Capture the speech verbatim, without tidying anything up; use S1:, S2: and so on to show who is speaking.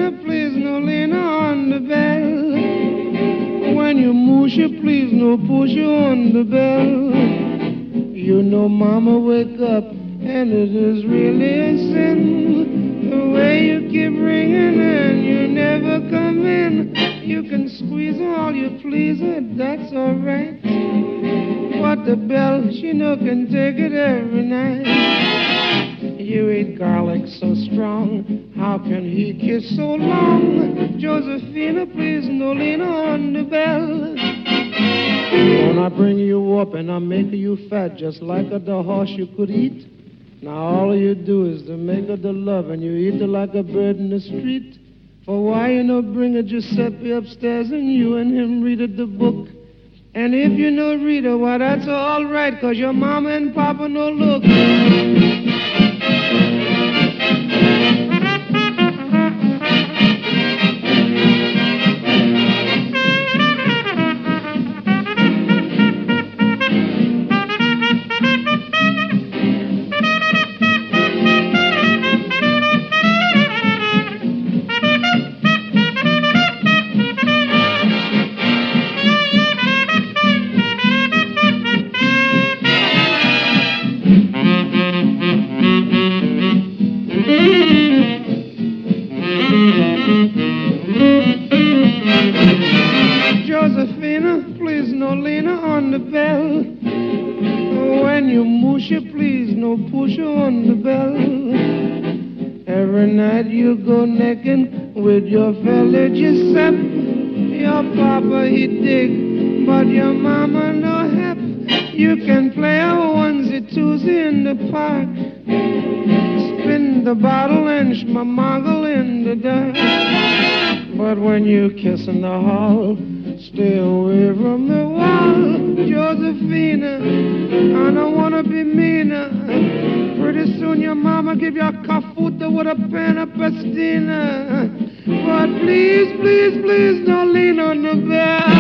S1: Josephina, please no lean on the bell. When you moosh you, please no push you on the bell. You know mama wake up and it is really a sin. The way you keep ringing and you never come in. You can squeeze all you please, that's all right. But the bell, she no can take it every night. You eat garlic so strong, how can he kiss so long? Josephina, please no lean on the bell. When I bring you up and I make you fat just like a the horse you could eat. Now all you do is to make her the love and you eat her like a bird in the street. For why you no bring a Giuseppe upstairs and you and him read the book? And if you no read her, why that's all right, cause your mama and papa no look. Josephina, please no lean on the bell. When you moosh you, please no push you on the bell. Every night you go necking with your fella Giuseppe. Your papa he dig, but your mama no hep. You can play a onesie twosie in the park. Spin the bottle and schmamoggle in the dark. But when you kiss in the hall, stay away from the wall. Josephina, I don't want to be meaner. Pretty soon your mama give you a cafuta with a pen of pastina. But please, please, please don't lean on the bell.